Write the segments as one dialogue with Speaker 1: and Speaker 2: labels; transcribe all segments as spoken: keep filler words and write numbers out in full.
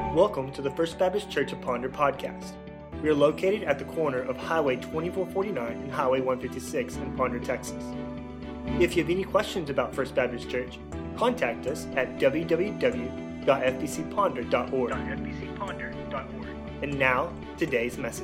Speaker 1: Welcome to the First Baptist Church of Ponder podcast. We are located at the corner of Highway twenty-four forty-nine and Highway one fifty-six in Ponder, Texas. If you have any questions about First Baptist Church, contact us at w w w dot f b c ponder dot org. And now, today's message.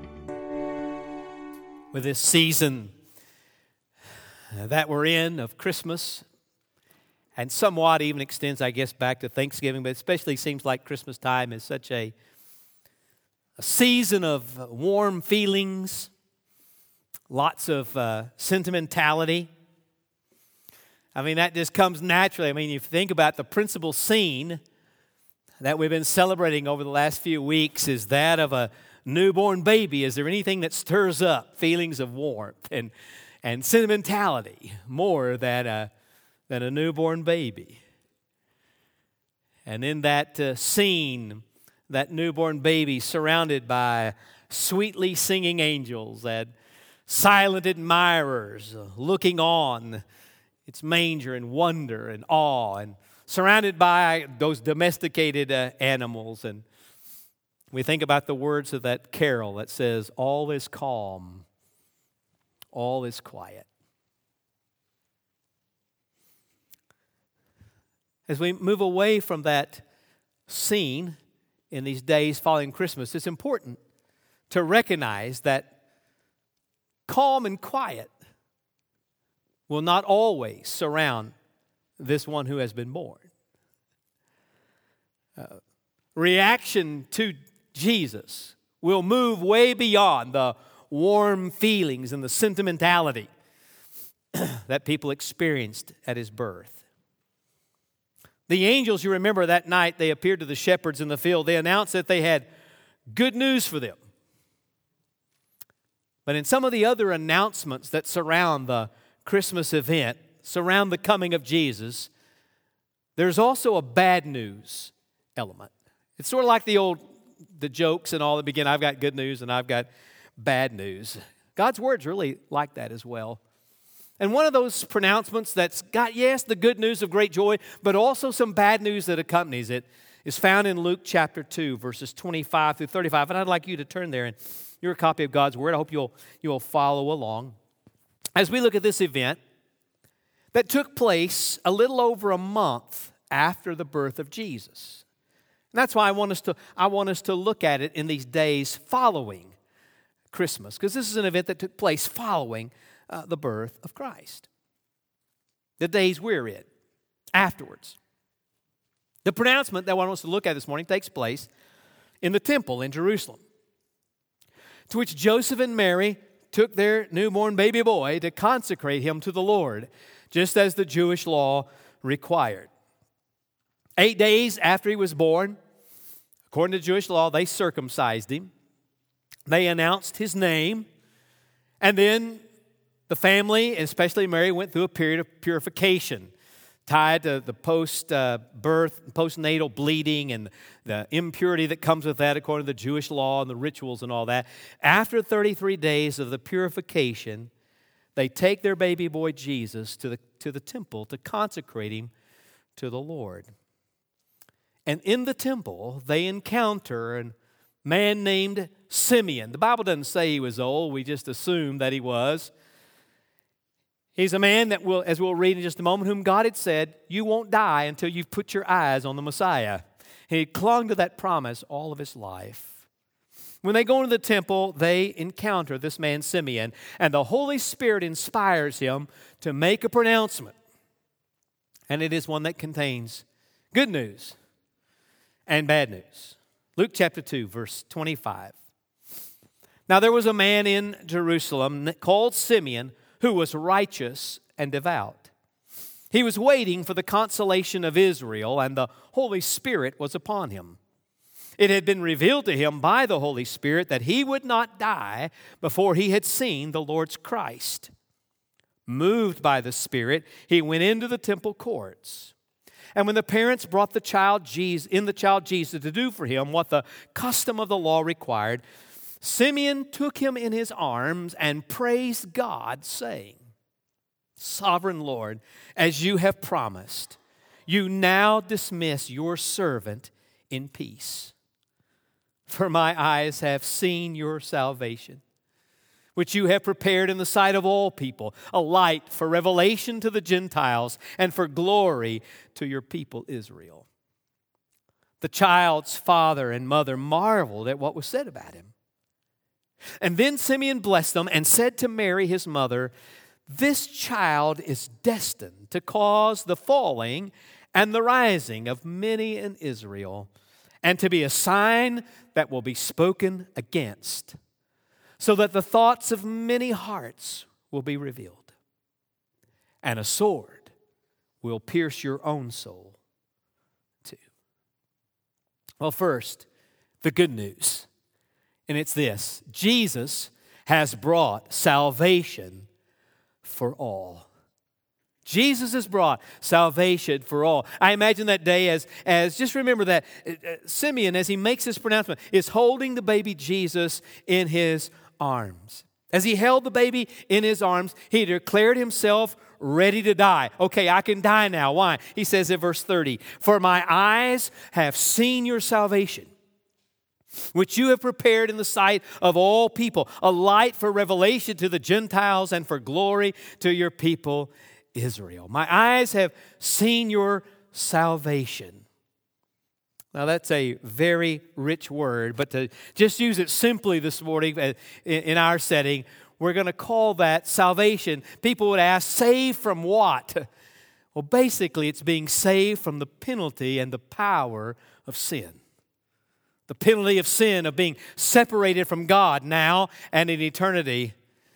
Speaker 2: With this season that we're in of Christmas, and somewhat even extends, I guess, back to Thanksgiving, but especially seems like Christmas time is such a, a season of warm feelings, lots of uh, sentimentality. I mean, that just comes naturally. I mean, you think about the principal scene that we've been celebrating over the last few weeks is that of a newborn baby. Is there anything that stirs up feelings of warmth and, and sentimentality more than a than a newborn baby? And in that uh, scene, that newborn baby surrounded by sweetly singing angels and silent admirers uh, looking on its manger in wonder and awe, and surrounded by those domesticated uh, animals. And we think about the words of that carol that says, "All is calm, all is quiet." As we move away from that scene in these days following Christmas, it's important to recognize that calm and quiet will not always surround this one who has been born. Uh, reaction to Jesus will move way beyond the warm feelings and the sentimentality that people experienced at his birth. The angels, you remember that night, they appeared to the shepherds in the field. They announced that they had good news for them. But in some of the other announcements that surround the Christmas event, surround the coming of Jesus, there's also a bad news element. It's sort of like the old, the jokes and all that begin, I've got good news and I've got bad news. God's word's really like that as well. And one of those pronouncements that's got, yes, the good news of great joy, but also some bad news that accompanies it is found in Luke chapter two, verses twenty-five through thirty-five. And I'd like you to turn there, and you're a copy of God's Word. I hope you'll, you'll follow along as we look at this event that took place a little over a month after the birth of Jesus. And that's why I want us to, I want us to look at it in these days following Christmas, because this is an event that took place following Uh, the birth of Christ. The days we're in, afterwards. The pronouncement that I want us to look at this morning takes place in the temple in Jerusalem, to which Joseph and Mary took their newborn baby boy to consecrate him to the Lord, just as the Jewish law required. Eight days after he was born, according to Jewish law, they circumcised him. They announced his name, and then the family, and especially Mary, went through a period of purification tied to the post-birth, uh, postnatal bleeding and the impurity that comes with that according to the Jewish law and the rituals and all that. After thirty-three days of the purification, they take their baby boy Jesus to the, to the temple to consecrate him to the Lord. And in the temple, they encounter a man named Simeon. The Bible doesn't say he was old. We just assume that he was. He's a man that will, as we'll read in just a moment, whom God had said, you won't die until you've put your eyes on the Messiah. He clung to that promise all of his life. When they go into the temple, they encounter this man Simeon, and the Holy Spirit inspires him to make a pronouncement. And it is one that contains good news and bad news. Luke chapter two, verse twenty-five. Now there was a man in Jerusalem called Simeon, who was righteous and devout. He was waiting for the consolation of Israel, and the Holy Spirit was upon him. It had been revealed to him by the Holy Spirit that he would not die before he had seen the Lord's Christ. Moved by the Spirit, he went into the temple courts. And when the parents brought the child Jesus, in the child Jesus to do for him what the custom of the law required, Simeon took him in his arms and praised God, saying, Sovereign Lord, as you have promised, you now dismiss your servant in peace. For my eyes have seen your salvation, which you have prepared in the sight of all people, a light for revelation to the Gentiles and for glory to your people Israel." The child's father and mother marveled at what was said about him. And then Simeon blessed them and said to Mary, his mother, "This child is destined to cause the falling and the rising of many in Israel, and to be a sign that will be spoken against, so that the thoughts of many hearts will be revealed. And a sword will pierce your own soul too." Well, first, the good news. And it's this: Jesus has brought salvation for all. Jesus has brought salvation for all. I imagine that day as, as just remember that uh, Simeon, as he makes this pronouncement, is holding the baby Jesus in his arms. As he held the baby in his arms, he declared himself ready to die. Okay, I can die now. Why? He says in verse thirty, "For my eyes have seen your salvation, which you have prepared in the sight of all people, a light for revelation to the Gentiles and for glory to your people Israel." My eyes have seen your salvation. Now, that's a very rich word, but to just use it simply this morning in our setting, we're going to call that salvation. People would ask, saved from what? Well, basically, it's being saved from the penalty and the power of sin. The penalty of sin, of being separated from God now and in eternity.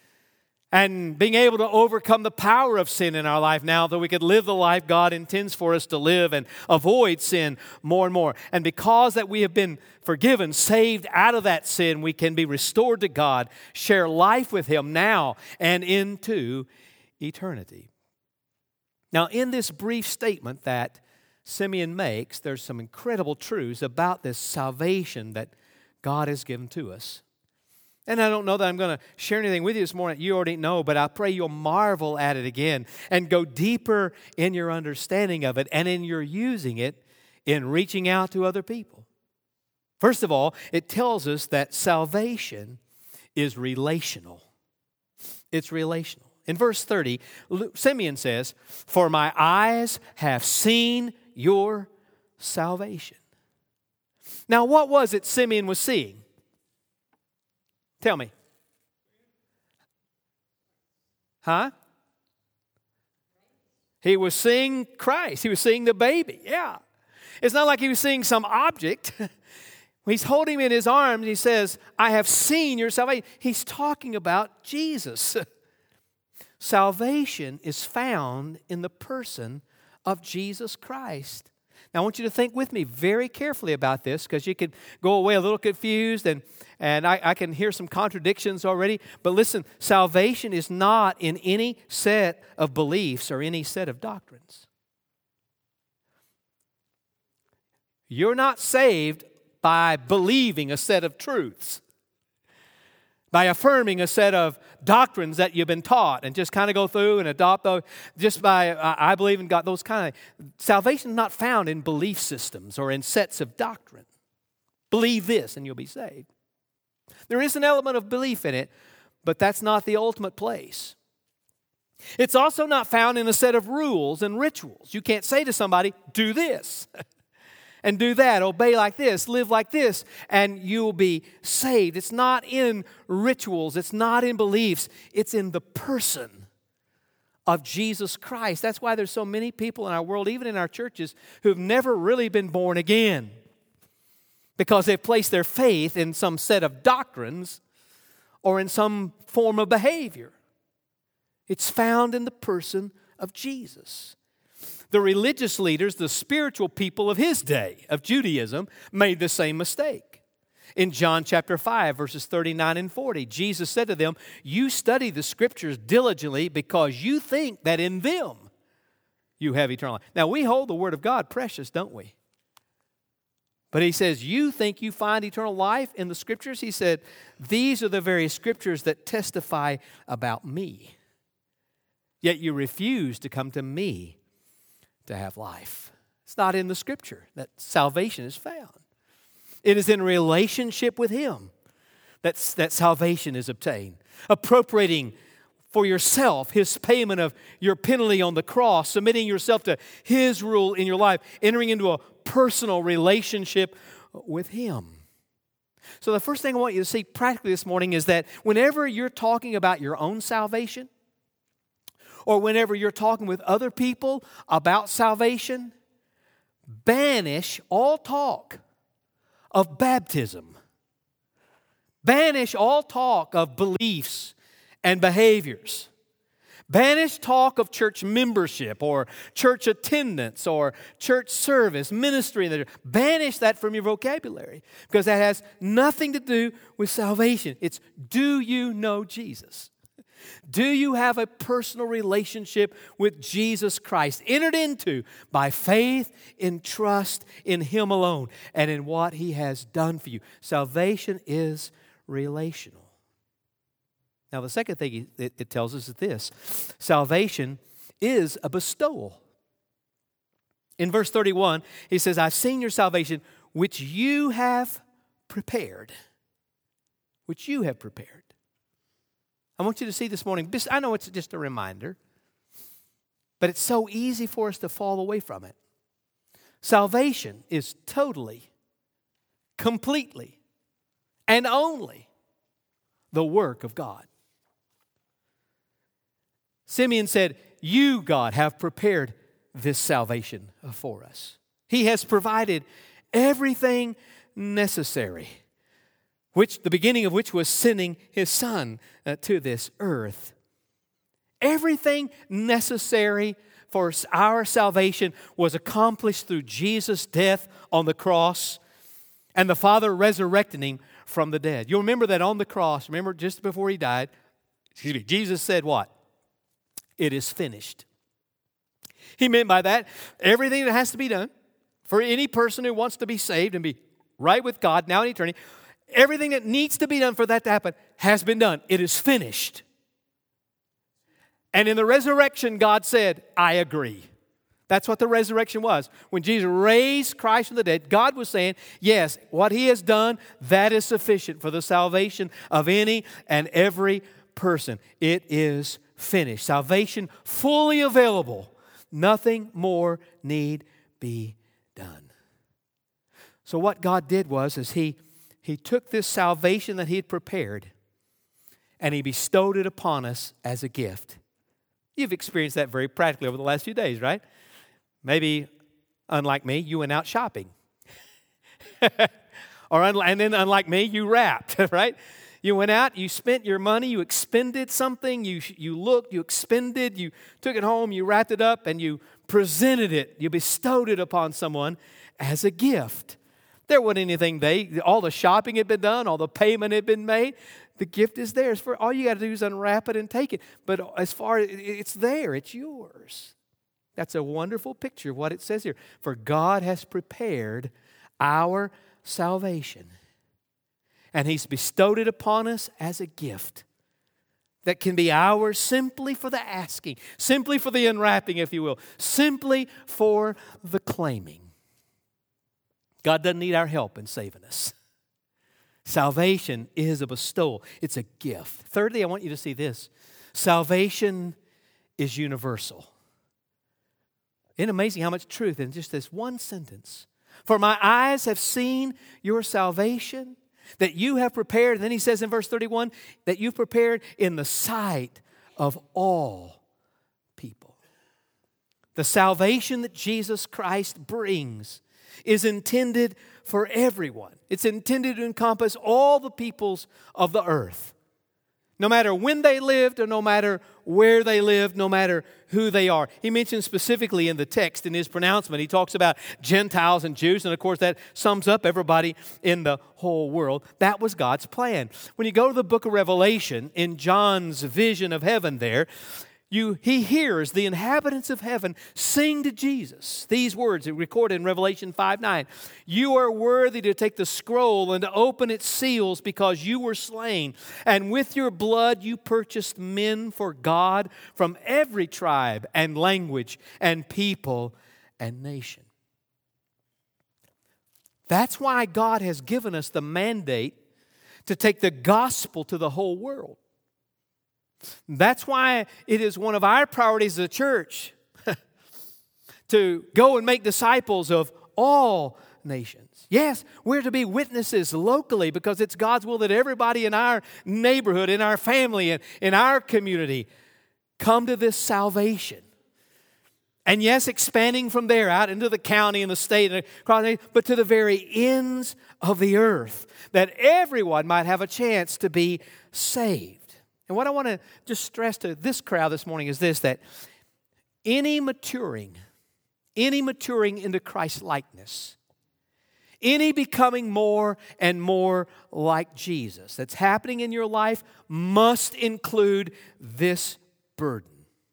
Speaker 2: And being able to overcome the power of sin in our life now, that we could live the life God intends for us to live and avoid sin more and more. And because that we have been forgiven, saved out of that sin, we can be restored to God, share life with Him now and into eternity. Now, in this brief statement that Simeon makes, there's some incredible truths about this salvation that God has given to us. And I don't know that I'm going to share anything with you this morning that you already know, but I pray you'll marvel at it again and go deeper in your understanding of it and in your using it in reaching out to other people. First of all, it tells us that salvation is relational. It's relational. In verse thirty, Simeon says, "For my eyes have seen your salvation." Now, what was it Simeon was seeing? Tell me. Huh? He was seeing Christ. He was seeing the baby. Yeah. It's not like he was seeing some object. He's holding him in his arms. He says, "I have seen your salvation." He's talking about Jesus. Salvation is found in the person of Jesus Christ. Now, I want you to think with me very carefully about this, because you could go away a little confused, and, and I, I can hear some contradictions already. But listen, salvation is not in any set of beliefs or any set of doctrines. You're not saved by believing a set of truths, by affirming a set of doctrines that you've been taught and just kind of go through and adopt those. Just by, I believe in God, those kind of. Salvation is not found in belief systems or in sets of doctrine. Believe this and you'll be saved. There is an element of belief in it, but that's not the ultimate place. It's also not found in a set of rules and rituals. You can't say to somebody, "Do this." And do that, obey like this, live like this, and you'll be saved. It's not in rituals. It's not in beliefs. It's in the person of Jesus Christ. That's why there's so many people in our world, even in our churches, who've never really been born again, because they've placed their faith in some set of doctrines or in some form of behavior. It's found in the person of Jesus. The religious leaders, the spiritual people of his day, of Judaism, made the same mistake. In John chapter five, verses thirty-nine and forty, Jesus said to them, "You study the Scriptures diligently because you think that in them you have eternal life." Now, we hold the Word of God precious, don't we? But he says, you think you find eternal life in the Scriptures? He said, these are the very Scriptures that testify about me. Yet you refuse to come to me to have life. It's not in the Scripture that salvation is found. It is in relationship with Him that, that salvation is obtained. Appropriating for yourself His payment of your penalty on the cross, submitting yourself to His rule in your life, entering into a personal relationship with Him. So the first thing I want you to see practically this morning is that whenever you're talking about your own salvation, or whenever you're talking with other people about salvation, banish all talk of baptism. Banish all talk of beliefs and behaviors. Banish talk of church membership or church attendance or church service, ministry. Banish that from your vocabulary because that has nothing to do with salvation. It's, do you know Jesus? Do you have a personal relationship with Jesus Christ, entered into by faith and trust in Him alone and in what He has done for you? Salvation is relational. Now, the second thing it, it tells us is this. Salvation is a bestowal. In verse thirty-one, he says, I've seen your salvation, which you have prepared. Which you have prepared. I want you to see this morning, I know it's just a reminder, but it's so easy for us to fall away from it. Salvation is totally, completely, and only the work of God. Simeon said, you, God, have prepared this salvation for us. He has provided everything necessary, which the beginning of which was sending His Son uh, to this earth. Everything necessary for our salvation was accomplished through Jesus' death on the cross and the Father resurrecting Him from the dead. You'll remember that on the cross, remember just before He died, excuse me, Jesus said what? It is finished. He meant by that everything that has to be done for any person who wants to be saved and be right with God now in eternity, everything that needs to be done for that to happen has been done. It is finished. And in the resurrection, God said, I agree. That's what the resurrection was. When Jesus raised Christ from the dead, God was saying, yes, what He has done, that is sufficient for the salvation of any and every person. It is finished. Salvation fully available. Nothing more need be done. So what God did was is He, he took this salvation that He had prepared and He bestowed it upon us as a gift. You've experienced that very practically over the last few days, right? Maybe, unlike me, you went out shopping. or un- And then unlike me, you wrapped, right? You went out, you spent your money, you expended something, you, you looked, you expended, you took it home, you wrapped it up, and you presented it. You bestowed it upon someone as a gift. There wasn't anything they, all the shopping had been done, all the payment had been made. The gift is theirs. For all you got to do is unwrap it and take it. But as far as it's there, it's yours. That's a wonderful picture of what it says here. For God has prepared our salvation. And He's bestowed it upon us as a gift that can be ours simply for the asking, simply for the unwrapping, if you will, simply for the claiming. God doesn't need our help in saving us. Salvation is a bestowal. It's a gift. Thirdly, I want you to see this. Salvation is universal. Isn't it amazing how much truth in just this one sentence? For my eyes have seen your salvation that you have prepared. And then he says in verse thirty-one, that you've prepared in the sight of all people. The salvation that Jesus Christ brings is intended for everyone. It's intended to encompass all the peoples of the earth. No matter when they lived or no matter where they lived, no matter who they are. He mentions specifically in the text, in his pronouncement, he talks about Gentiles and Jews, and of course that sums up everybody in the whole world. That was God's plan. When you go to the book of Revelation, in John's vision of heaven there, You, he hears the inhabitants of heaven sing to Jesus these words recorded in Revelation five nine. You are worthy to take the scroll and to open its seals because you were slain. And with your blood you purchased men for God from every tribe and language and people and nation. That's why God has given us the mandate to take the gospel to the whole world. That's why it is one of our priorities as a church to go and make disciples of all nations. Yes, we're to be witnesses locally because it's God's will that everybody in our neighborhood, in our family, and in our community come to this salvation. And yes, expanding from there out into the county and the state, and across, but to the very ends of the earth, that everyone might have a chance to be saved. And what I want to just stress to this crowd this morning is this, that any maturing, any maturing into Christ's likeness, any becoming more and more like Jesus that's happening in your life must include this burden.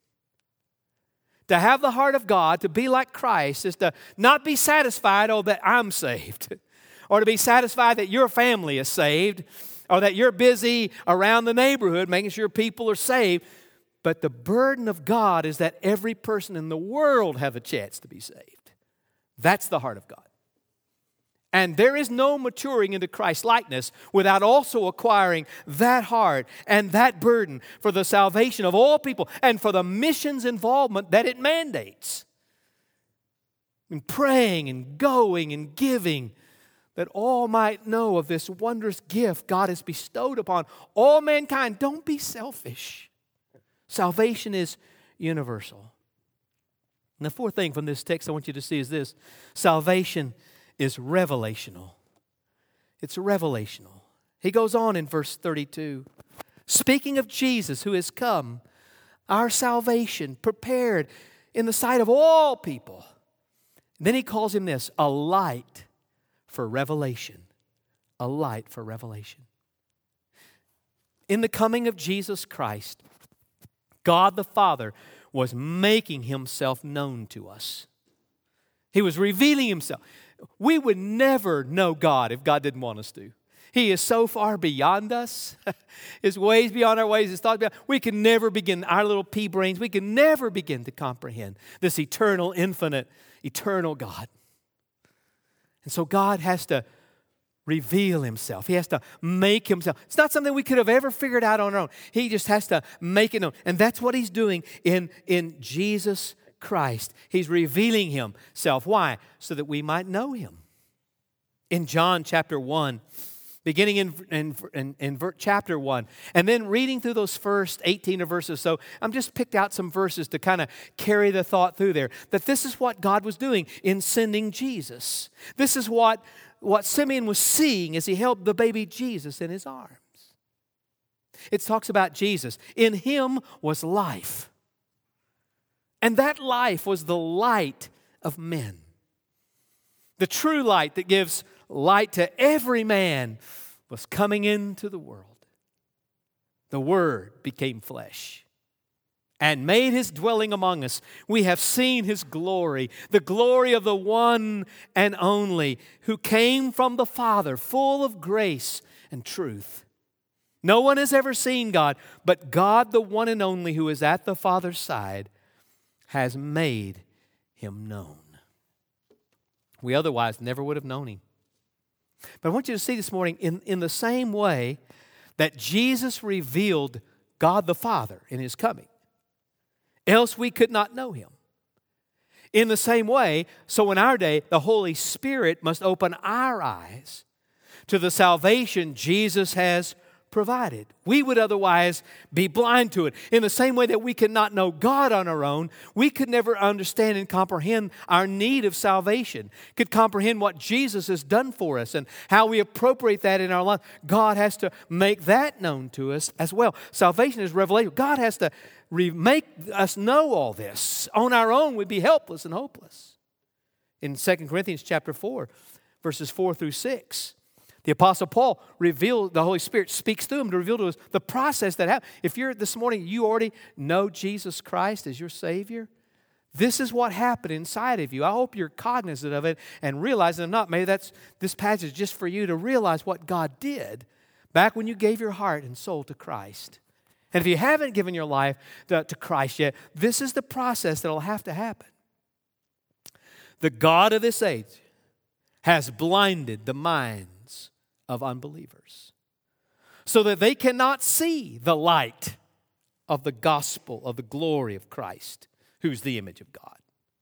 Speaker 2: To have the heart of God, to be like Christ, is to not be satisfied, oh, that I'm saved, or to be satisfied that your family is saved, or that you're busy around the neighborhood making sure people are saved. But the burden of God is that every person in the world have a chance to be saved. That's the heart of God. And there is no maturing into Christ's likeness without also acquiring that heart and that burden for the salvation of all people and for the missions involvement that it mandates. And praying and going and giving, that all might know of this wondrous gift God has bestowed upon all mankind. Don't be selfish. Salvation is universal. And the fourth thing from this text I want you to see is this: salvation is revelational. It's revelational. He goes on in verse thirty-two, speaking of Jesus who has come, our salvation prepared in the sight of all people. And then he calls him this, a light for revelation. A light for revelation. In the coming of Jesus Christ, God the Father was making himself known to us. He was revealing himself. We would never know God if God didn't want us to. He is so far beyond us. His ways beyond our ways, His thoughts beyond. We can never begin, our little pea brains, we can never begin to comprehend this eternal, infinite, eternal God. And so God has to reveal Himself. He has to make Himself. It's not something we could have ever figured out on our own. He just has to make it known. And that's what He's doing in, in Jesus Christ. He's revealing Himself. Why? So that we might know Him. In John chapter one, beginning in, in, in, in chapter one, and then reading through those first eighteen verses. So I'm just picked out some verses to kind of carry the thought through there. That this is what God was doing in sending Jesus. This is what, what Simeon was seeing as he held the baby Jesus in his arms. It talks about Jesus. In Him was life. And that life was the light of men. The true light that gives light to every man was coming into the world. The Word became flesh and made His dwelling among us. We have seen His glory, the glory of the one and only who came from the Father, full of grace and truth. No one has ever seen God, but God, the one and only who is at the Father's side, has made Him known. We otherwise never would have known Him. But I want you to see this morning, in, in the same way that Jesus revealed God the Father in His coming, else we could not know Him. In the same way, so in our day, the Holy Spirit must open our eyes to the salvation Jesus has provided. We would otherwise be blind to it. In the same way that we cannot know God on our own, we could never understand and comprehend our need of salvation, could comprehend what Jesus has done for us and how we appropriate that in our life. God has to make that known to us as well. Salvation is revelation. God has to re- make us know all this. On our own, we'd be helpless and hopeless. In Second Corinthians chapter four, verses four through six, the Apostle Paul revealed, the Holy Spirit speaks through him to reveal to us the process that happened. If you're this morning, you already know Jesus Christ as your Savior, this is what happened inside of you. I hope you're cognizant of it and realize, and not, maybe that's this passage just for you to realize what God did back when you gave your heart and soul to Christ. And if you haven't given your life to, to Christ yet, this is the process that will have to happen. The God of this age has blinded the minds of unbelievers, so that they cannot see the light of the gospel of the glory of Christ, who's the image of God.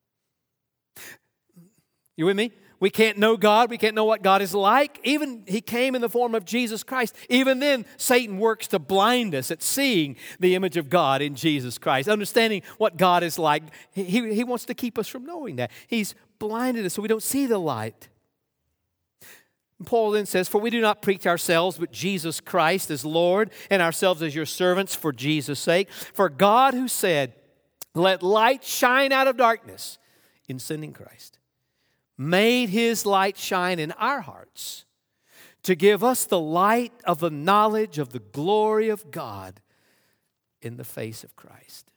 Speaker 2: You with me? We can't know God. We can't know what God is like. Even He came in the form of Jesus Christ. Even then, Satan works to blind us at seeing the image of God in Jesus Christ, understanding what God is like. He, he wants to keep us from knowing that. He's blinded us so we don't see the light. Paul then says, "For we do not preach ourselves, but Jesus Christ as Lord, and ourselves as your servants for Jesus' sake. For God who said, 'Let light shine out of darkness,' in sending Christ, made His light shine in our hearts to give us the light of the knowledge of the glory of God in the face of Christ."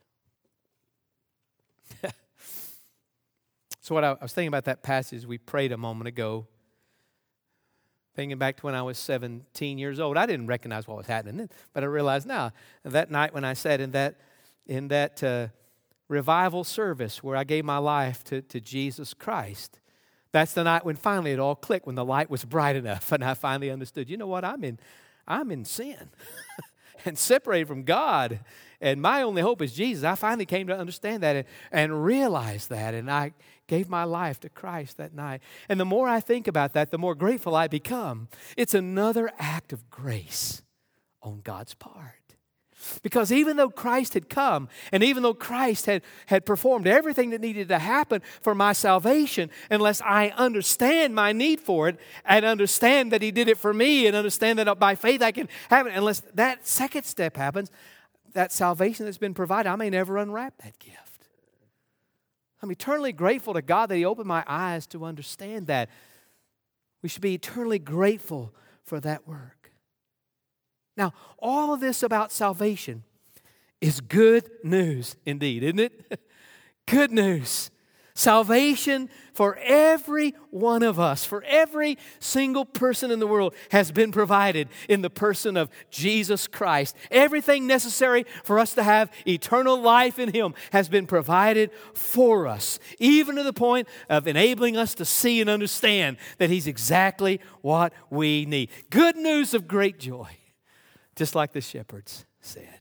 Speaker 2: So what I, I was thinking about that passage we prayed a moment ago, thinking back to when I was seventeen years old. I didn't recognize what was happening then, but I realize now, that night when I sat in that, in that uh, revival service where I gave my life to, to Jesus Christ, that's the night when finally it all clicked, when the light was bright enough and I finally understood, you know what, I'm in, I'm in sin and separated from God, and my only hope is Jesus. I finally came to understand that and, and realize that, and I gave my life to Christ that night. And the more I think about that, the more grateful I become. It's another act of grace on God's part. Because even though Christ had come, and even though Christ had, had performed everything that needed to happen for my salvation, unless I understand my need for it, and understand that He did it for me, and understand that by faith I can have it, unless that second step happens, that salvation that's been provided, I may never unwrap that gift. I'm eternally grateful to God that He opened my eyes to understand that. We should be eternally grateful for that work. Now, all of this about salvation is good news indeed, isn't it? Good news. Salvation for every one of us, for every single person in the world, has been provided in the person of Jesus Christ. Everything necessary for us to have eternal life in Him has been provided for us, even to the point of enabling us to see and understand that He's exactly what we need. Good news of great joy, just like the shepherds said.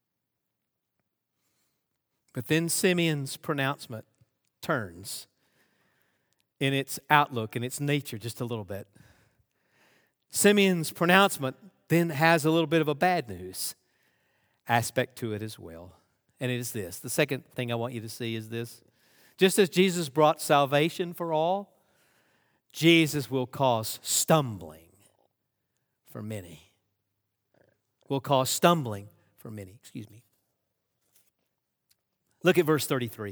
Speaker 2: But then Simeon's pronouncement turns in its outlook, in its nature, just a little bit. Simeon's pronouncement then has a little bit of a bad news aspect to it as well. And it is this. The second thing I want you to see is this. Just as Jesus brought salvation for all, Jesus will cause stumbling for many. Will cause stumbling for many. Excuse me. Look at verse thirty-three.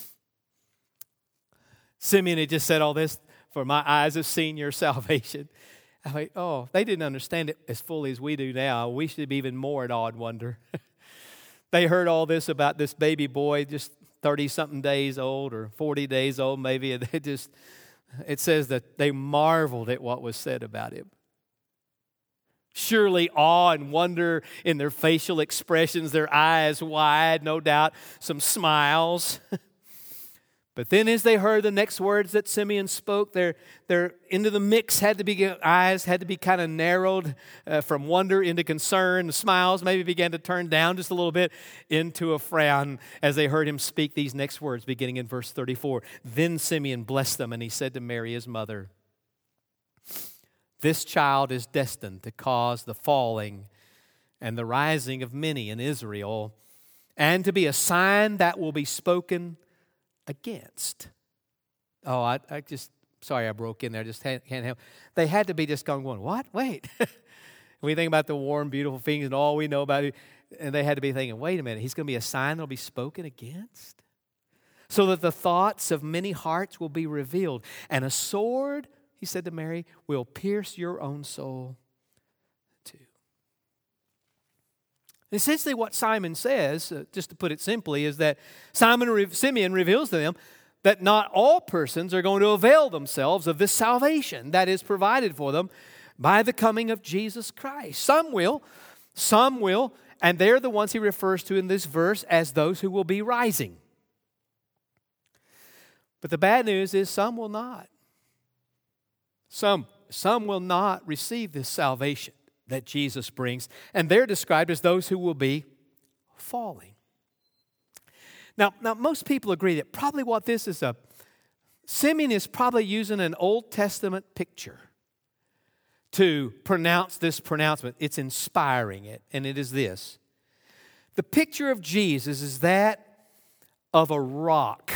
Speaker 2: Simeon had just said all this, "For my eyes have seen your salvation." I mean, oh, they didn't understand it as fully as we do now. We should be even more in awe and wonder. They heard all this about this baby boy, just thirty-something days old or forty days old maybe, and they just, it says that they marveled at what was said about him. Surely awe and wonder in their facial expressions, their eyes wide, no doubt, some smiles. But then as they heard the next words that Simeon spoke, their, their into the mix had to be, eyes had to be kind of narrowed uh, from wonder into concern. The smiles maybe began to turn down just a little bit into a frown as they heard him speak these next words, beginning in verse thirty-four. Then Simeon blessed them, and he said to Mary, his mother, "This child is destined to cause the falling and the rising of many in Israel, and to be a sign that will be spoken against." Oh, I, I just, sorry I broke in there, just can't, can't help. They had to be just going, what? Wait. We think about the warm, beautiful things and all we know about it, and they had to be thinking, wait a minute, he's going to be a sign that will be spoken against? So that the thoughts of many hearts will be revealed, and a sword, he said to Mary, will pierce your own soul too. Essentially what Simon says, uh, just to put it simply, is that Simon Re- Simeon reveals to them that not all persons are going to avail themselves of this salvation that is provided for them by the coming of Jesus Christ. Some will, some will, and they're the ones he refers to in this verse as those who will be rising. But the bad news is some will not. Some, some will not receive this salvation that Jesus brings, and they're described as those who will be falling. Now, now most people agree that probably what this is a, Simeon is probably using an Old Testament picture to pronounce this pronouncement. It's inspiring it, and it is this. The picture of Jesus is that of a rock.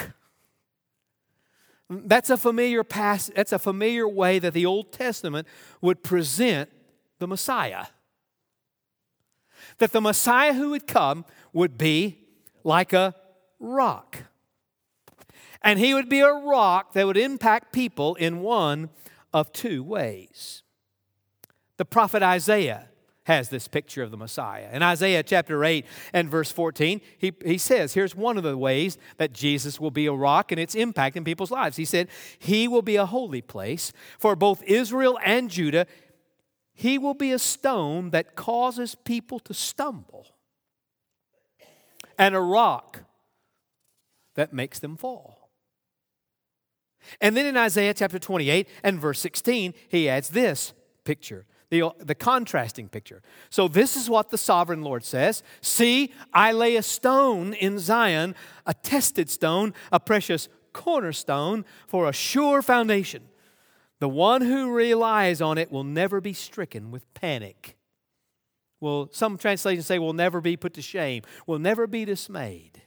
Speaker 2: That's a familiar pass, that's a familiar way that the Old Testament would present the Messiah. That the Messiah who would come would be like a rock. And he would be a rock that would impact people in one of two ways. The prophet Isaiah has this picture of the Messiah. In Isaiah chapter eight and verse fourteen, he, he says, here's one of the ways that Jesus will be a rock and its impact in people's lives. He said, he will be a holy place for both Israel and Judah. He will be a stone that causes people to stumble, and a rock that makes them fall. And then in Isaiah chapter twenty-eight and verse sixteen, he adds this picture. The, the contrasting picture. So this is what the sovereign Lord says. See, I lay a stone in Zion, a tested stone, a precious cornerstone for a sure foundation. The one who relies on it will never be stricken with panic. Well, some translations say will never be put to shame, will never be dismayed.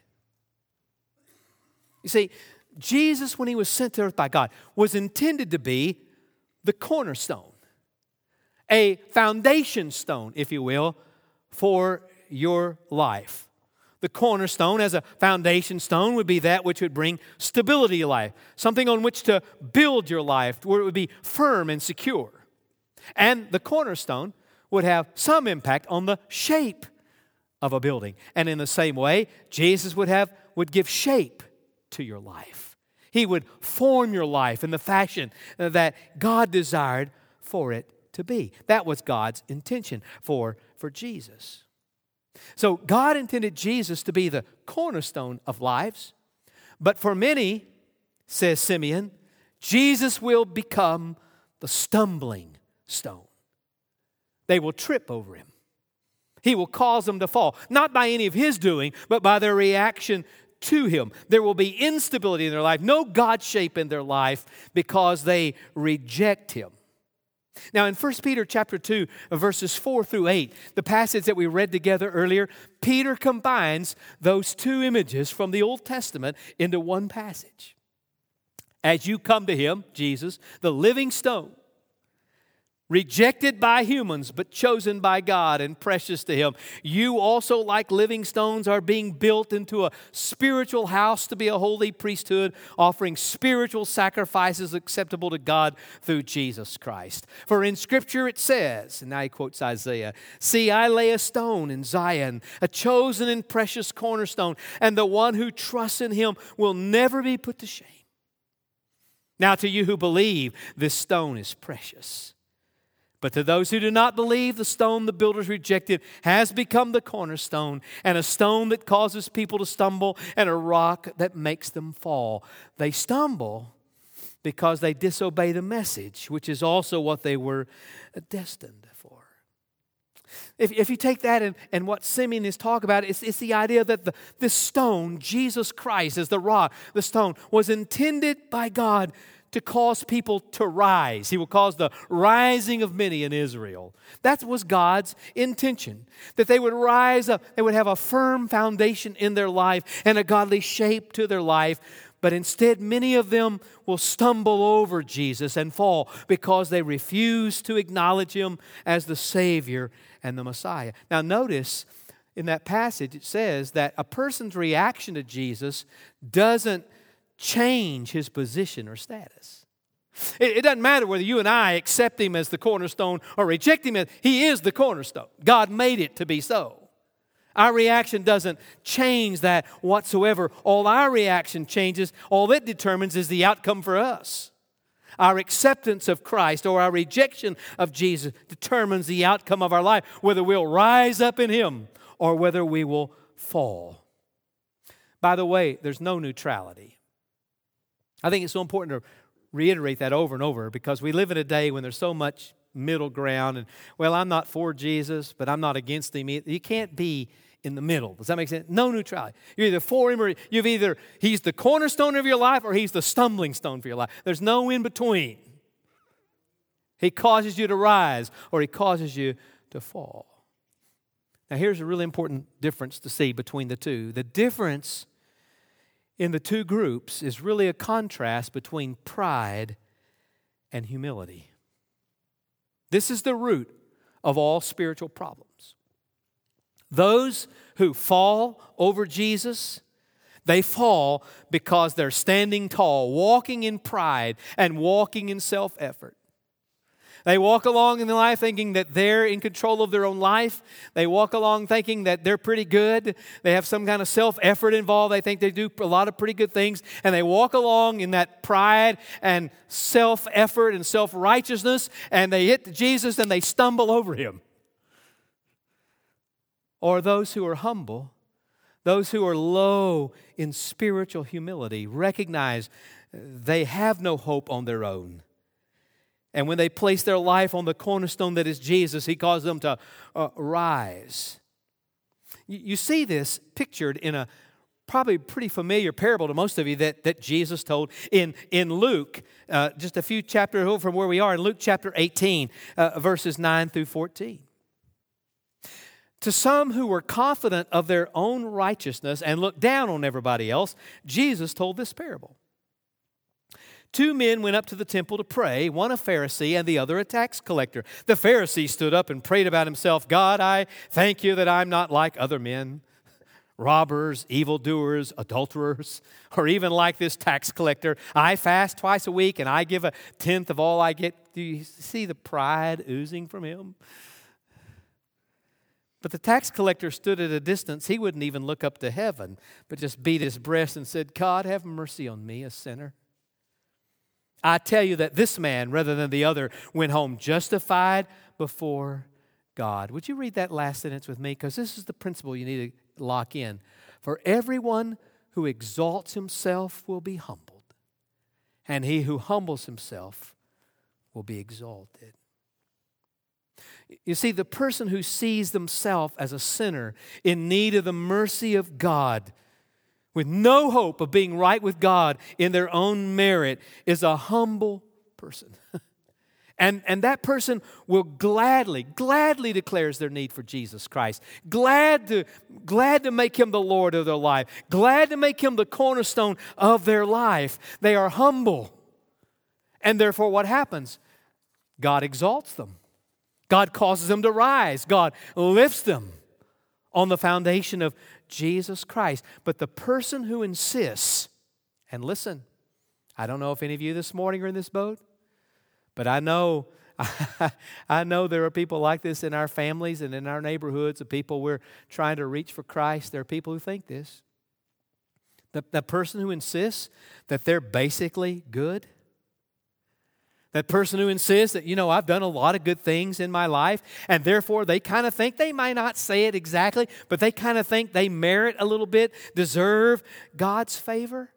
Speaker 2: You see, Jesus, when he was sent to earth by God, was intended to be the cornerstone. A foundation stone, if you will, for your life. The cornerstone as a foundation stone would be that which would bring stability to life, something on which to build your life, where it would be firm and secure. And the cornerstone would have some impact on the shape of a building. And in the same way, Jesus would have would give shape to your life. He would form your life in the fashion that God desired for it to be. That was God's intention for, for Jesus. So God intended Jesus to be the cornerstone of lives, but for many, says Simeon, Jesus will become the stumbling stone. They will trip over him. He will cause them to fall, not by any of his doing, but by their reaction to him. There will be instability in their life, no God shape in their life because they reject him. Now in First Peter chapter two, verses four through eight, the passage that we read together earlier, Peter combines those two images from the Old Testament into one passage. As you come to him, Jesus, the living stone, rejected by humans, but chosen by God and precious to him. You also, like living stones, are being built into a spiritual house to be a holy priesthood, offering spiritual sacrifices acceptable to God through Jesus Christ. For in Scripture it says, and now he quotes Isaiah, see, I lay a stone in Zion, a chosen and precious cornerstone, and the one who trusts in him will never be put to shame. Now to you who believe, this stone is precious. But to those who do not believe, the stone the builders rejected has become the cornerstone, and a stone that causes people to stumble, and a rock that makes them fall. They stumble because they disobey the message, which is also what they were destined for. If, if you take that and, and what Simeon is talking about, it's, it's the idea that the, this stone, Jesus Christ, as the rock, the stone, was intended by God to cause people to rise. He will cause the rising of many in Israel. That was God's intention, that they would rise up, they would have a firm foundation in their life and a godly shape to their life. But instead, many of them will stumble over Jesus and fall because they refuse to acknowledge him as the Savior and the Messiah. Now notice in that passage it says that a person's reaction to Jesus doesn't change his position or status. It, it doesn't matter whether you and I accept him as the cornerstone or reject him as, he is the cornerstone. God made it to be so. Our reaction doesn't change that whatsoever. All our reaction changes, all it determines is the outcome for us. Our acceptance of Christ or our rejection of Jesus determines the outcome of our life, whether we'll rise up in him or whether we will fall. By the way, there's no neutrality. I think it's so important to reiterate that over and over because we live in a day when there's so much middle ground and, well, I'm not for Jesus, but I'm not against him. You can't be in the middle. Does that make sense? No neutrality. You're either for him or you've either, he's the cornerstone of your life or he's the stumbling stone for your life. There's no in between. He causes you to rise or he causes you to fall. Now here's a really important difference to see between the two. The difference in the two groups is really a contrast between pride and humility. This is the root of all spiritual problems. Those who fall over Jesus, they fall because they're standing tall, walking in pride and walking in self-effort. They walk along in life thinking that they're in control of their own life. They walk along thinking that they're pretty good. They have some kind of self-effort involved. They think they do a lot of pretty good things. And they walk along in that pride and self-effort and self-righteousness. And they hit Jesus and they stumble over him. Or those who are humble, those who are low in spiritual humility, recognize they have no hope on their own. And when they place their life on the cornerstone that is Jesus, he calls them to uh, rise. You, you see this pictured in a probably pretty familiar parable to most of you that, that Jesus told in, in Luke, uh, just a few chapters over from where we are, in Luke chapter eighteen, uh, verses nine through fourteen. To some who were confident of their own righteousness and looked down on everybody else, Jesus told this parable. Two men went up to the temple to pray, one a Pharisee and the other a tax collector. The Pharisee stood up and prayed about himself, God, I thank you that I'm not like other men, robbers, evildoers, adulterers, or even like this tax collector. I fast twice a week and I give a tenth of all I get. Do you see the pride oozing from him? But the tax collector stood at a distance. He wouldn't even look up to heaven, but just beat his breast and said, God, have mercy on me, a sinner. I tell you that this man, rather than the other, went home justified before God. Would you read that last sentence with me? Because this is the principle you need to lock in. For everyone who exalts himself will be humbled, and he who humbles himself will be exalted. You see, the person who sees themselves as a sinner in need of the mercy of God, with no hope of being right with God in their own merit, is a humble person. and, and that person will gladly, gladly declares their need for Jesus Christ. Glad to, glad to make him the Lord of their life. Glad to make him the cornerstone of their life. They are humble. And therefore what happens? God exalts them. God causes them to rise. God lifts them on the foundation of Jesus Christ. But the person who insists, and listen, I don't know if any of you this morning are in this boat, but I know I know there are people like this in our families and in our neighborhoods, the people we're trying to reach for Christ. There are people who think this. The, the person who insists that they're basically good, that person who insists that, you know, I've done a lot of good things in my life, and therefore they kind of think, they might not say it exactly, but they kind of think they merit a little bit, deserve God's favor.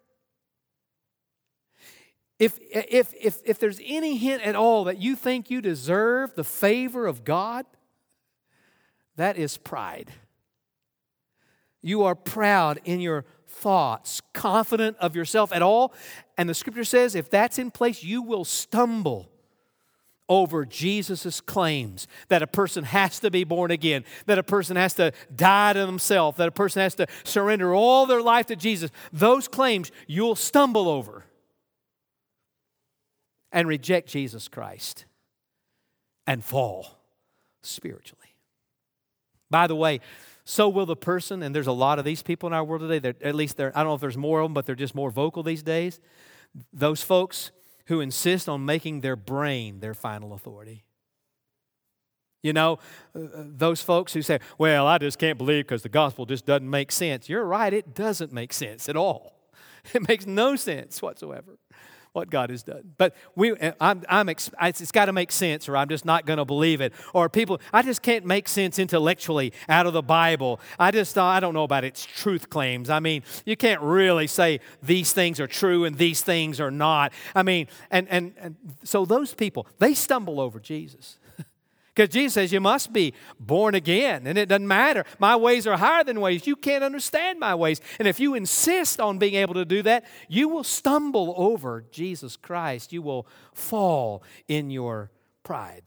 Speaker 2: If, if, if, if there's any hint at all that you think you deserve the favor of God, that is pride. You are proud in your thoughts, confident of yourself at all. And the Scripture says if that's in place, you will stumble over Jesus' claims that a person has to be born again, that a person has to die to themselves, that a person has to surrender all their life to Jesus. Those claims you'll stumble over and reject Jesus Christ and fall spiritually. By the way, so will the person, and there's a lot of these people in our world today, that at least they're, I don't know if there's more of them, but they're just more vocal these days. Those folks who insist on making their brain their final authority. You know, uh, those folks who say, well, I just can't believe because the gospel just doesn't make sense. You're right, it doesn't make sense at all. It makes no sense whatsoever. what God has done. But we, I'm, I'm, it's got to make sense, or I'm just not going to believe it. Or people, I just can't make sense intellectually out of the Bible. I just, I don't know about its truth claims. I mean, you can't really say these things are true and these things are not. I mean, and and, and so those people, they stumble over Jesus. Because Jesus says you must be born again, and it doesn't matter. My ways are higher than ways. You can't understand my ways. And if you insist on being able to do that, you will stumble over Jesus Christ. You will fall in your pride.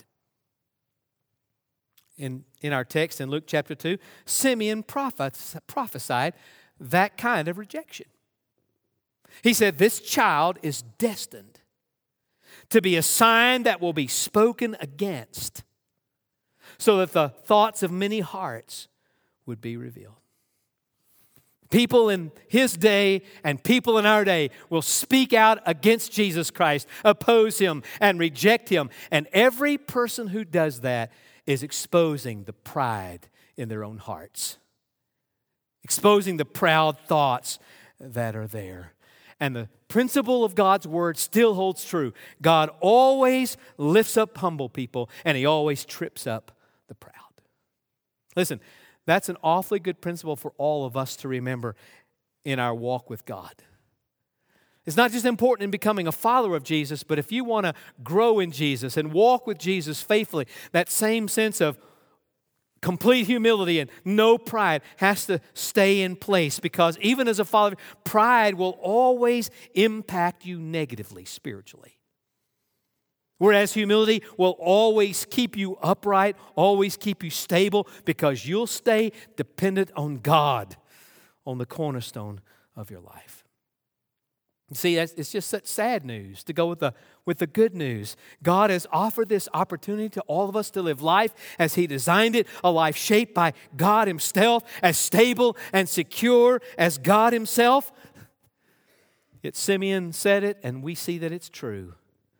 Speaker 2: In, in our text in Luke chapter two, Simeon prophes- prophesied that kind of rejection. He said, this child is destined to be a sign that will be spoken against, so that the thoughts of many hearts would be revealed. People in his day and people in our day will speak out against Jesus Christ, oppose him, and reject him. And every person who does that is exposing the pride in their own hearts, exposing the proud thoughts that are there. And the principle of God's word still holds true. God always lifts up humble people, and he always trips up the proud. Listen, that's an awfully good principle for all of us to remember in our walk with God. It's not just important in becoming a follower of Jesus, but if you want to grow in Jesus and walk with Jesus faithfully, that same sense of complete humility and no pride has to stay in place, because even as a follower, pride will always impact you negatively spiritually. Whereas humility will always keep you upright, always keep you stable, because you'll stay dependent on God, on the cornerstone of your life. You see, it's just such sad news to go with the, with the good news. God has offered this opportunity to all of us to live life as he designed it, a life shaped by God himself, as stable and secure as God himself. Yet Simeon said it, and we see that it's true.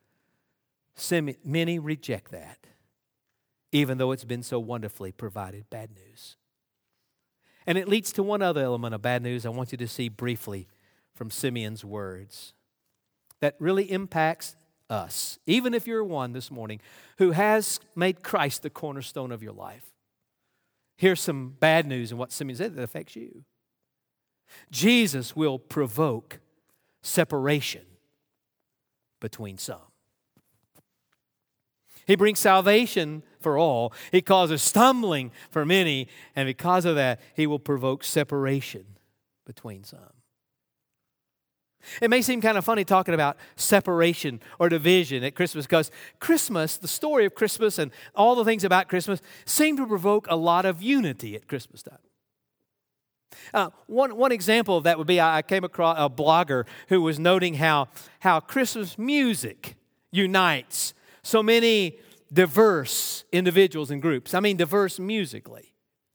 Speaker 2: Many reject that, even though it's been so wonderfully provided. Bad news. And it leads to one other element of bad news I want you to see briefly from Simeon's words that really impacts us, even if you're one this morning who has made Christ the cornerstone of your life. Here's some bad news in what Simeon said that affects you. Jesus will provoke separation between some. He brings salvation for all. He causes stumbling for many. And because of that, he will provoke separation between some. It may seem kind of funny talking about separation or division at Christmas, because Christmas, the story of Christmas and all the things about Christmas seem to provoke a lot of unity at Christmas time. Uh, one, one example of that would be I came across a blogger who was noting how, how Christmas music unites so many diverse individuals and groups. I mean, diverse musically.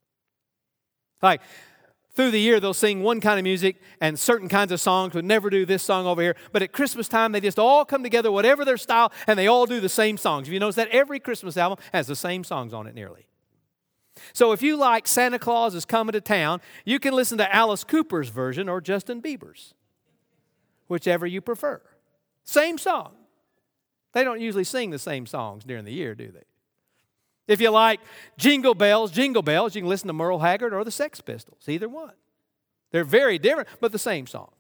Speaker 2: Like, through the year, they'll sing one kind of music and certain kinds of songs, would never do this song over here. But at Christmas time, they just all come together, whatever their style, and they all do the same songs. If you notice that, every Christmas album has the same songs on it nearly. So if you like Santa Claus is Coming to Town, you can listen to Alice Cooper's version or Justin Bieber's, whichever you prefer. Same song. They don't usually sing the same songs during the year, do they? If you like Jingle Bells, Jingle Bells, you can listen to Merle Haggard or the Sex Pistols, either one. They're very different, but the same song.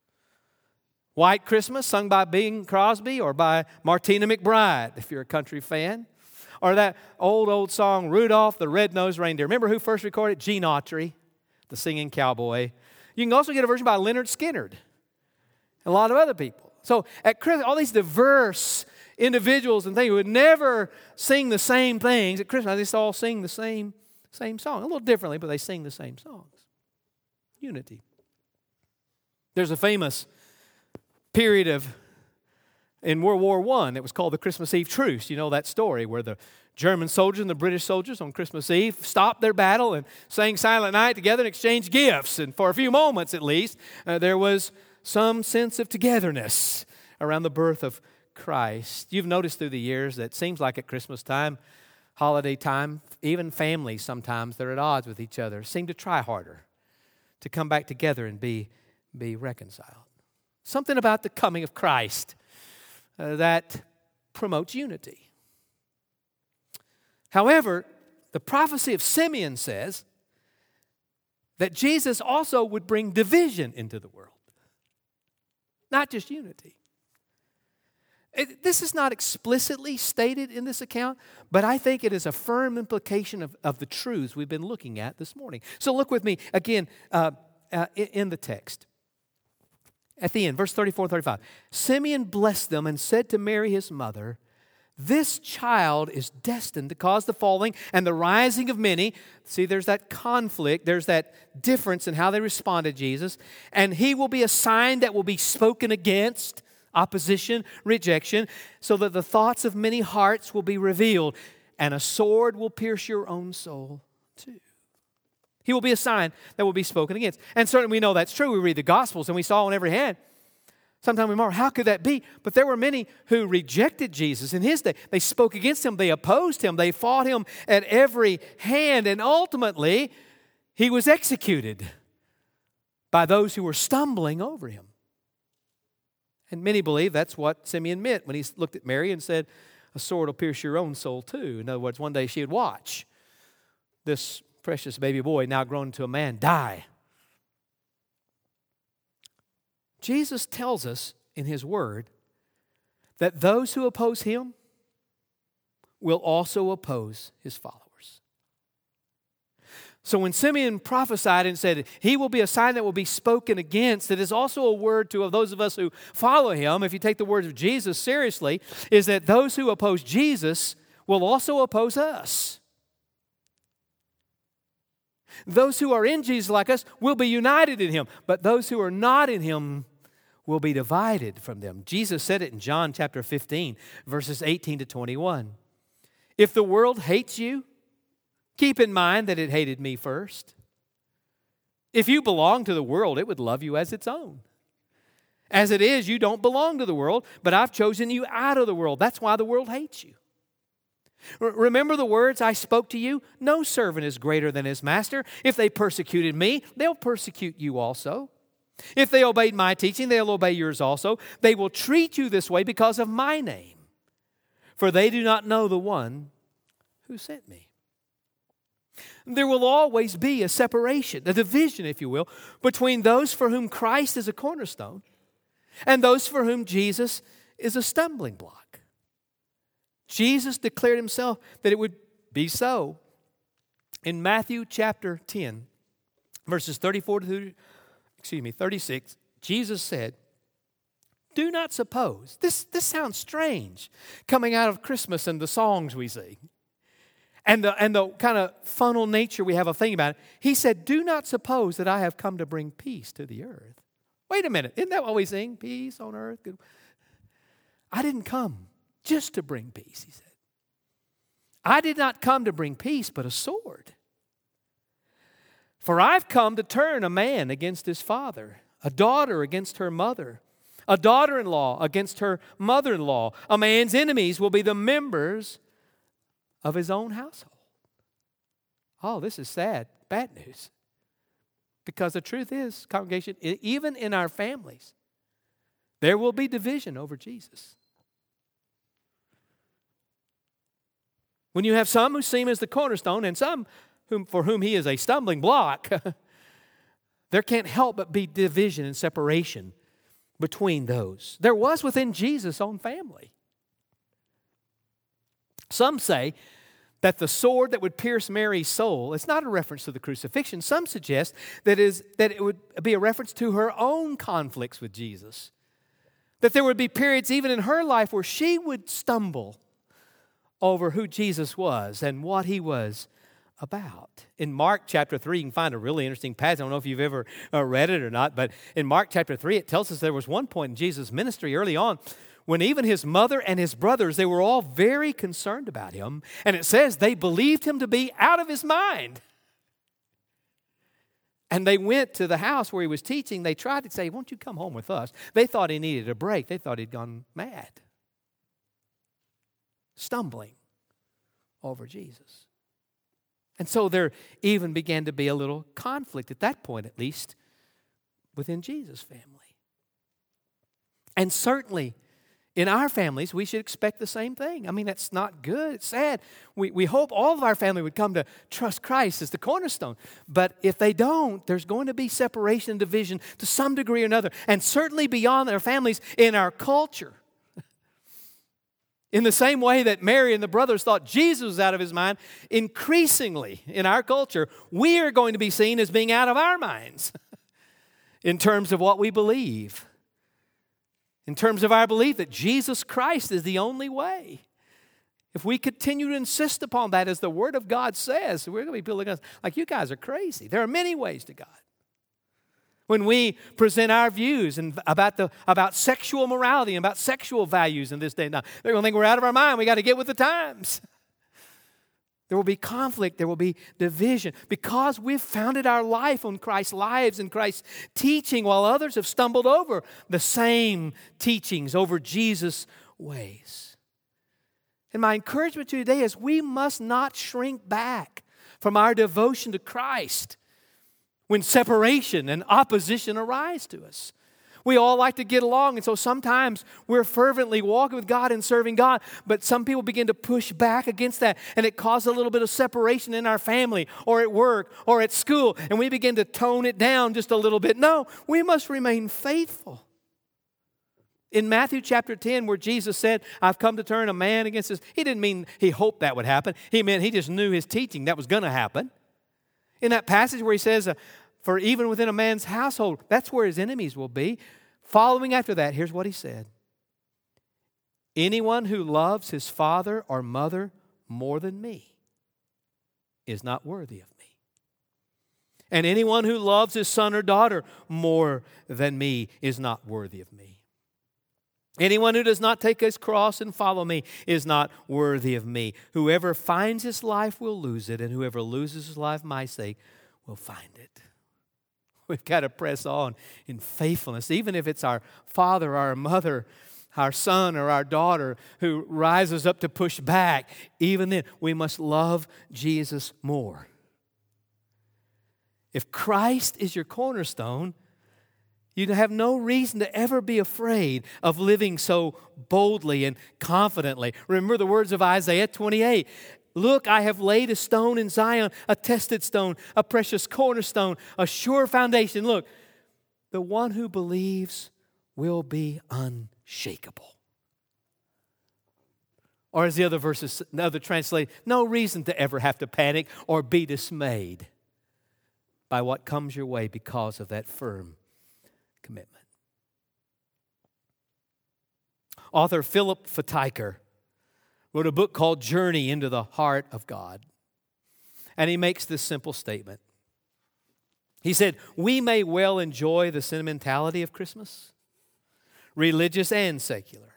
Speaker 2: White Christmas, sung by Bing Crosby or by Martina McBride, if you're a country fan. Or that old, old song, Rudolph the Red-Nosed Reindeer. Remember who first recorded it? Gene Autry, the singing cowboy. You can also get a version by Leonard Skinner and a lot of other people. So at Christmas, all these diverse individuals and things who would never sing the same things at Christmas, they just all sing the same, same song. A little differently, but they sing the same songs. Unity. There's a famous period of in World War One, it was called the Christmas Eve Truce. You know that story where the German soldiers and the British soldiers on Christmas Eve stopped their battle and sang Silent Night together and exchanged gifts. And for a few moments at least, uh, there was some sense of togetherness around the birth of Christ. You've noticed through the years that it seems like at Christmas time, holiday time, even families sometimes, they're at odds with each other, seem to try harder to come back together and be, be reconciled. Something about the coming of Christ uh, that promotes unity. However, the prophecy of Simeon says that Jesus also would bring division into the world, not just unity. It, this is not explicitly stated in this account, but I think it is a firm implication of, of the truths we've been looking at this morning. So look with me again uh, uh, in, in the text. At the end, verse thirty-four, thirty-five. Simeon blessed them and said to Mary his mother, "This child is destined to cause the falling and the rising of many." See, there's that conflict. There's that difference in how they respond to Jesus. "And he will be a sign that will be spoken against," opposition, rejection, "so that the thoughts of many hearts will be revealed, and a sword will pierce your own soul too." He will be a sign that will be spoken against. And certainly we know that's true. We read the Gospels and we saw on every hand. Sometimes we marvel, how could that be? But there were many who rejected Jesus in his day. They spoke against him. They opposed him. They fought him at every hand. And ultimately, he was executed by those who were stumbling over him. And many believe that's what Simeon meant when he looked at Mary and said, "A sword will pierce your own soul too." In other words, one day she would watch this precious baby boy, now grown into a man, die. Jesus tells us in his word that those who oppose him will also oppose his followers. So when Simeon prophesied and said, "He will be a sign that will be spoken against," it is also a word to those of us who follow him, if you take the words of Jesus seriously, is that those who oppose Jesus will also oppose us. Those who are in Jesus like us will be united in him, but those who are not in him will be divided from them. Jesus said it in John chapter fifteen, verses eighteen to twenty-one. "If the world hates you, keep in mind that it hated me first. If you belong to the world, it would love you as its own. As it is, you don't belong to the world, but I've chosen you out of the world. That's why the world hates you. Remember the words I spoke to you? No servant is greater than his master. If they persecuted me, they'll persecute you also. If they obeyed my teaching, they'll obey yours also. They will treat you this way because of my name, for they do not know the one who sent me." There will always be a separation, a division, if you will, between those for whom Christ is a cornerstone and those for whom Jesus is a stumbling block. Jesus declared himself that it would be so. In Matthew chapter ten, verses thirty-four to excuse me, thirty-six, Jesus said, "Do not suppose," this, this sounds strange, coming out of Christmas and the songs we sing, and the, and the kind of funnel nature we have of thinking about it. He said, "Do not suppose that I have come to bring peace to the earth." Wait a minute, isn't that what we sing? Peace on earth. Good. I didn't come just to bring peace, he said. "I did not come to bring peace, but a sword. For I've come to turn a man against his father, a daughter against her mother, a daughter-in-law against her mother-in-law. A man's enemies will be the members of his own household." Oh, this is sad, bad news. Because the truth is, congregation, even in our families, there will be division over Jesus. When you have some who see him as the cornerstone and some whom, for whom he is a stumbling block, there can't help but be division and separation between those. There was within Jesus' own family. Some say that the sword that would pierce Mary's soul, it's not a reference to the crucifixion. Some suggest that, is, that it would be a reference to her own conflicts with Jesus. That there would be periods even in her life where she would stumble over who Jesus was and what he was about. In Mark chapter three, you can find a really interesting passage. I don't know if you've ever uh, read it or not, but in Mark chapter three, it tells us there was one point in Jesus' ministry early on when even his mother and his brothers, they were all very concerned about him. And it says they believed him to be out of his mind. And they went to the house where he was teaching. They tried to say, "Won't you come home with us?" They thought he needed a break. They thought he'd gone mad. Stumbling over Jesus. And so there even began to be a little conflict at that point, at least, within Jesus' family. And certainly in our families, we should expect the same thing. I mean, that's not good. It's sad. We, we hope all of our family would come to trust Christ as the cornerstone. But if they don't, there's going to be separation and division to some degree or another, and certainly beyond their families in our culture. In the same way that Mary and the brothers thought Jesus was out of his mind, increasingly in our culture, we are going to be seen as being out of our minds in terms of what we believe. In terms of our belief that Jesus Christ is the only way. If we continue to insist upon that as the Word of God says, we're going to be people looking at us like, you guys are crazy. There are many ways to God. When we present our views and about, the, about sexual morality and about sexual values in this day and time, they're going to think we're out of our mind. We got to get with the times. There will be conflict. There will be division because we've founded our life on Christ's lives and Christ's teaching while others have stumbled over the same teachings, over Jesus' ways. And my encouragement to you today is we must not shrink back from our devotion to Christ when separation and opposition arise to us. We all like to get along, and so sometimes we're fervently walking with God and serving God, but some people begin to push back against that, and it causes a little bit of separation in our family or at work or at school, and we begin to tone it down just a little bit. No, we must remain faithful. In Matthew chapter ten, where Jesus said, I've come to turn a man against his, he didn't mean he hoped that would happen. He meant he just knew his teaching that was going to happen. In that passage where he says, uh, for even within a man's household, that's where his enemies will be. Following after that, here's what he said. Anyone who loves his father or mother more than me is not worthy of me. And anyone who loves his son or daughter more than me is not worthy of me. Anyone who does not take his cross and follow me is not worthy of me. Whoever finds his life will lose it, and whoever loses his life for my sake will find it. We've got to press on in faithfulness, even if it's our father or our mother, our son or our daughter who rises up to push back. Even then, we must love Jesus more. If Christ is your cornerstone, you have no reason to ever be afraid of living so boldly and confidently. Remember the words of Isaiah twenty-eight. Look, I have laid a stone in Zion, a tested stone, a precious cornerstone, a sure foundation. Look, the one who believes will be unshakable. Or as the other verses, the other translate, no reason to ever have to panic or be dismayed by what comes your way because of that firm commitment. Author Philip Fatiker wrote a book called Journey into the Heart of God. And he makes this simple statement. He said, we may well enjoy the sentimentality of Christmas, religious and secular,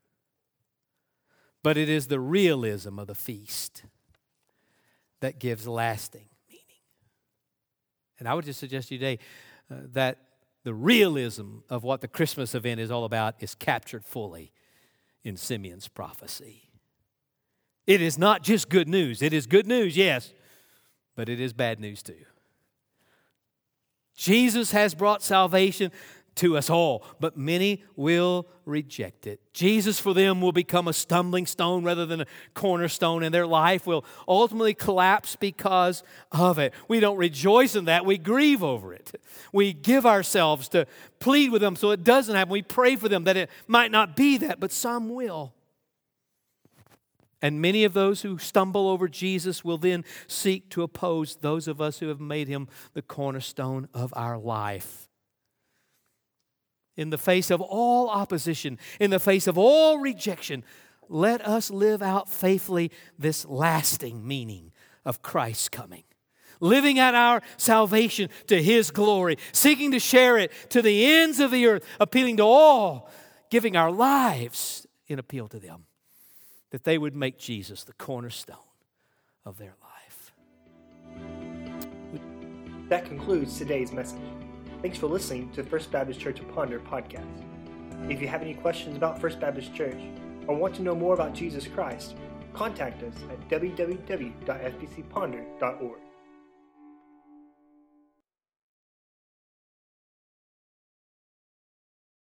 Speaker 2: but it is the realism of the feast that gives lasting meaning. And I would just suggest to you today uh, that the realism of what the Christmas event is all about is captured fully in Simeon's prophecy. It is not just good news. It is good news, yes, but it is bad news too. Jesus has brought salvation to us all, but many will reject it. Jesus for them will become a stumbling stone rather than a cornerstone, and their life will ultimately collapse because of it. We don't rejoice in that. We grieve over it. We give ourselves to plead with them so it doesn't happen. We pray for them that it might not be that, but some will. And many of those who stumble over Jesus will then seek to oppose those of us who have made him the cornerstone of our life. In the face of all opposition, in the face of all rejection, let us live out faithfully this lasting meaning of Christ's coming. Living out our salvation to his glory, seeking to share it to the ends of the earth, appealing to all, giving our lives in appeal to them, that they would make Jesus the cornerstone of their life.
Speaker 1: That concludes today's message. Thanks for listening to the First Baptist Church of Ponder podcast. If you have any questions about First Baptist Church or want to know more about Jesus Christ, contact us at w w w dot f b c ponder dot org.